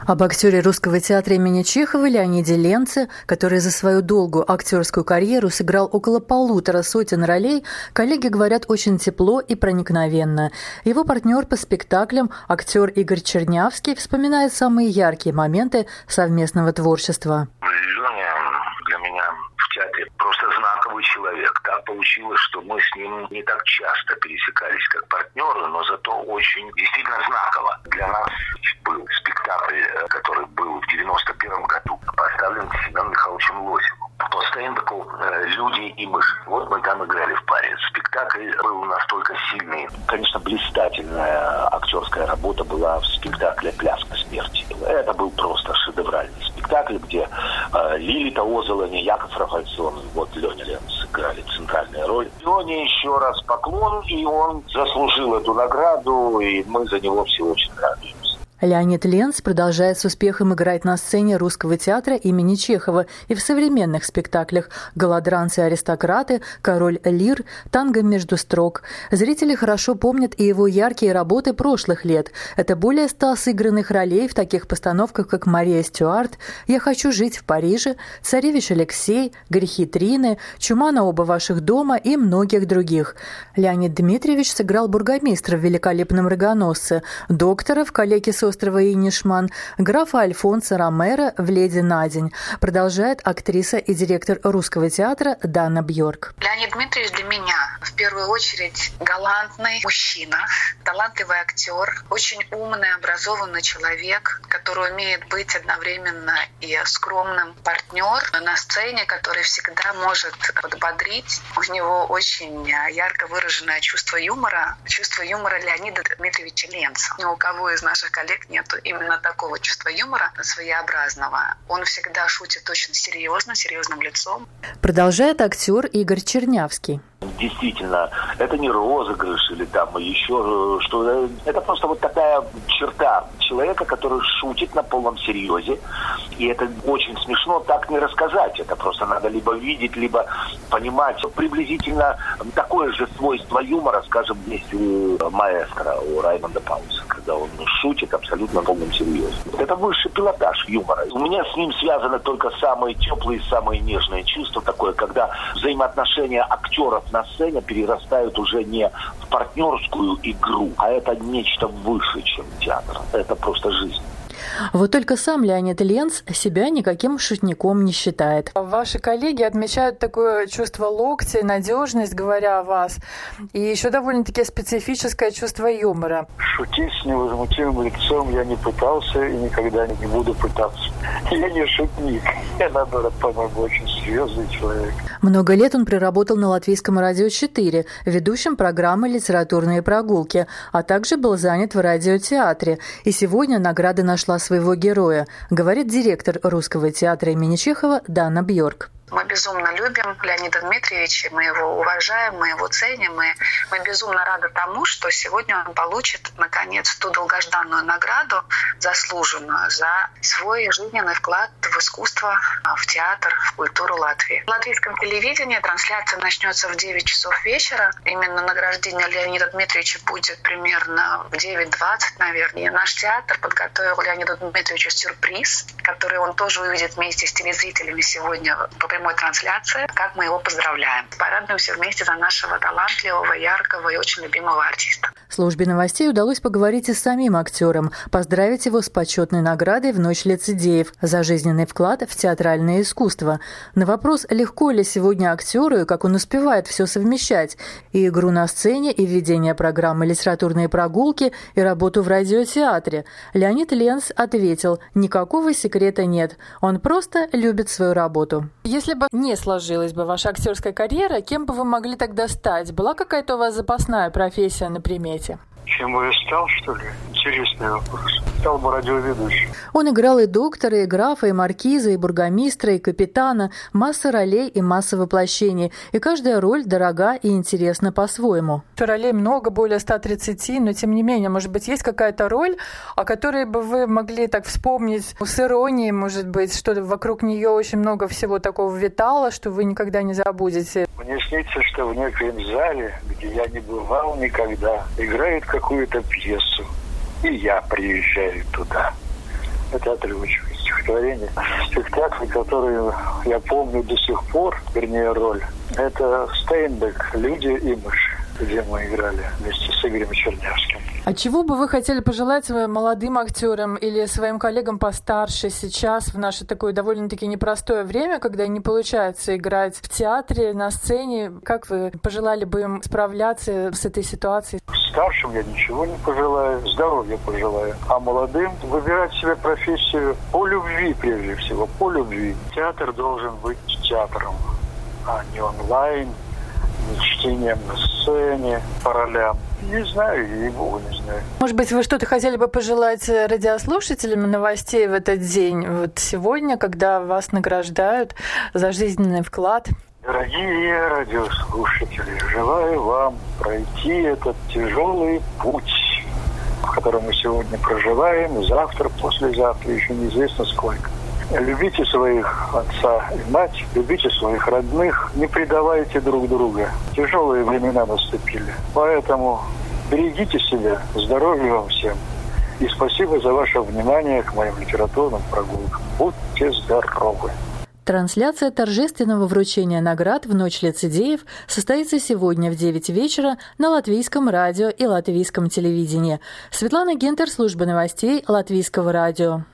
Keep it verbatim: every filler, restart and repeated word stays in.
Об актере Русского театра имени Чехова Леониде Ленце, который за свою долгую актерскую карьеру сыграл около полутора сотен ролей, коллеги говорят очень тепло и проникновенно. Его партнер по спектаклям, актер Игорь Чернявский, вспоминает самые яркие моменты совместного творчества. Леня для меня в театре просто знаковый человек. Так получилось, что мы с ним не так часто пересекались как партнеры, но зато очень действительно знаково. Для нас был спектакль, который был в девяносто первом году, поставлен Семеном Михайловичем Лосевым. По стендаку «Люди и мыши». Вот мы там играли в паре. Спектакль был настолько сильный. Конечно, блистательная актерская работа была в спектакле «Пляска смерти». Это был просто шедевральный спектакль, где э, Лилита Озолани, Яков Рафальсон, вот Леня Ленц сыграли центральную роль. Лене еще раз поклон, и он заслужил эту награду, и мы за него все очень радуемся. Леонид Ленц продолжает с успехом играть на сцене Русского театра имени Чехова и в современных спектаклях «Голодранцы и аристократы», «Король Лир», «Танго между строк». Зрители хорошо помнят и его яркие работы прошлых лет. Это более ста сыгранных ролей в таких постановках, как «Мария Стюарт», «Я хочу жить в Париже», «Царевич Алексей», «Грехи Трины», «Чума на оба ваших дома» и многих других. Леонид Дмитриевич сыграл бургомистра в «Великолепном рогоносце», доктора в «Калеке с острова Инишман», графа Альфонса Ромеро в «Леди на день», продолжает актриса и директор Русского театра Дана Бьорк. Леонид Дмитриевич для меня в первую очередь галантный мужчина, талантливый актер, очень умный, образованный человек, который умеет быть одновременно и скромным партнер на сцене, который всегда может подбодрить. У него очень ярко выраженное чувство юмора, чувство юмора Леонида Дмитриевича Ленца. Ни у кого из наших коллег нету именно такого чувства юмора своеобразного. Он всегда шутит очень серьезно, серьезным лицом. Продолжает актер Игорь Чернявский. Действительно, это не розыгрыш или там еще что. Это просто вот такая черта человека, который шутит на полном серьезе. И это очень смешно так не рассказать. Это просто надо либо видеть, либо понимать. Приблизительно такое же свойство юмора, скажем, есть у маэстро, у Раймонда Пауса, когда он шутит абсолютно на полном серьезе. Это высший пилотаж юмора. У меня с ним связаны только самые теплые, самые нежные чувства. Такое, когда взаимоотношения актеров на сцене перерастают уже не в партнерскую игру, а это нечто выше, чем театр. Это просто жизнь. Вот только сам Леонид Ленц себя никаким шутником не считает. Ваши коллеги отмечают такое чувство локтя, надежность, говоря о вас, и еще довольно-таки специфическое чувство юмора. Шутить с невозмутимым лицом я не пытался и никогда не буду пытаться. Я не шутник. Я, наоборот, по-моему, очень серьезный человек. Много лет он проработал на Латвийском радио четыре, ведущим программы «Литературные прогулки», а также был занят в радиотеатре. И сегодня награда нашла своего героя, говорит директор Русского театра имени Чехова Дана Бьорк. Мы безумно любим Леонида Дмитриевича, мы его уважаем, мы его ценим, и мы безумно рады тому, что сегодня он получит, наконец, ту долгожданную награду, заслуженную за свой жизненный вклад в искусство, в театр, в культуру Латвии. В латвийском телевидении трансляция начнется в девять часов вечера. Именно награждение Леонида Дмитриевича будет примерно в девять двадцать, наверное. И наш театр подготовил Леониду Дмитриевичу сюрприз, который он тоже увидит вместе с телезрителями сегодня по прямой трансляции, как мы его поздравляем. Порадуемся вместе за нашего талантливого, яркого и очень любимого артиста. Службе новостей удалось поговорить и с самим актером, поздравить его с почетной наградой в Ночь лицедеев за жизненный вклад в театральное искусство. На вопрос, легко ли сегодня актеру и как он успевает все совмещать, и игру на сцене, и ведение программы «Литературные прогулки», и работу в радиотеатре, Леонид Ленц ответил: никакого секрета нет, он просто любит свою работу. Если бы не сложилась бы ваша актерская карьера, кем бы вы могли тогда стать? Была какая-то у вас запасная профессия на примете? Чем бы я стал, что ли? Интересный вопрос. Стал бы радиоведущим. Он играл и доктора, и графа, и маркиза, и бургомистра, и капитана. Масса ролей и масса воплощений. И каждая роль дорога и интересна по-своему. Ролей много, более ста тридцати, но тем не менее, может быть, есть какая-то роль, о которой бы вы могли так вспомнить с иронией, может быть, что вокруг нее очень много всего такого витало, что вы никогда не забудете. Мне снится, что в некоем зале, где я не бывал никогда, играет какую-то пьесу, и я приезжаю туда. Это отрывочное стихотворение. Спектакль, который я помню до сих пор, вернее, роль, это «Стейнбек. Люди и мыши», где мы играли вместе с Игорем Чернявским. А чего бы вы хотели пожелать молодым актерам или своим коллегам постарше сейчас, в наше такое довольно-таки непростое время, когда не получается играть в театре, на сцене? Как вы пожелали бы им справляться с этой ситуацией? Старшим я ничего не пожелаю, здоровья пожелаю. А молодым выбирать себе профессию по любви, прежде всего, по любви. Театр должен быть театром, а не онлайн, не чтением на сцене, по ролям. Не знаю, ей-богу, не знаю. Может быть, вы что-то хотели бы пожелать радиослушателям новостей в этот день? Вот сегодня, когда вас награждают за жизненный вклад. Дорогие радиослушатели, желаю вам пройти этот тяжелый путь, в котором мы сегодня проживаем, завтра, послезавтра, еще неизвестно сколько. Любите своих отца и мать, любите своих родных, не предавайте друг друга. Тяжелые времена наступили. Поэтому берегите себя, здоровья вам всем. И спасибо за ваше внимание к моим литературным прогулкам. Будьте здоровы! Трансляция торжественного вручения наград в Ночь лицедеев состоится сегодня в девять вечера на Латвийском радио и Латвийском телевидении. Светлана Гентер, служба новостей Латвийского радио.